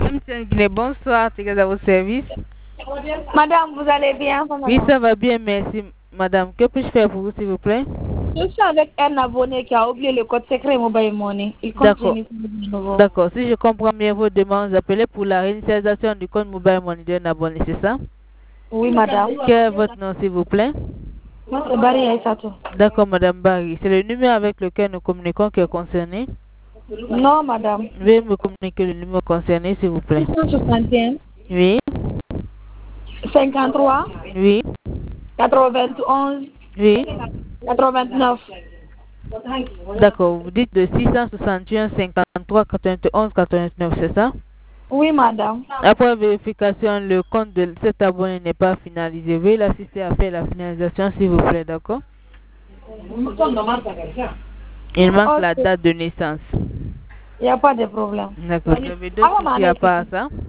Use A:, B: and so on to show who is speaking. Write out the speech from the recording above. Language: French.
A: Guinée, bonsoir, tu es à vos services.
B: Madame, vous allez bien?
A: Oui, ça va bien, merci. Madame, que puis-je faire pour vous, s'il vous plaît?
B: Je suis avec un abonné qui a oublié le code secret Mobile Money. Il compte
A: D'accord. D'accord. Si je comprends bien vos demandes, vous appelez pour la réinitialisation du compte Mobile Money d'un abonné, c'est ça?
B: Oui, madame.
A: Quel est votre nom, s'il vous plaît?
B: C'est Barry Aïssatou.
A: D'accord, Madame Barry. C'est le numéro avec lequel nous communiquons qui est concerné?
B: Non, madame.
A: Veuillez me communiquer le numéro concerné, s'il vous plaît.
B: 661.
A: Oui.
B: 53.
A: Oui.
B: 91.
A: Oui.
B: 89.
A: D'accord. Vous dites de 661 53 91 89, c'est ça?
B: Oui, madame.
A: Après vérification, le compte de cet abonné n'est pas finalisé. Veuillez l'assister à faire la finalisation, s'il vous plaît, d'accord? Il manque la date de naissance.
B: Il n'y a pas de problème.
A: D'accord. Vous avez d'autres soucis à part ça?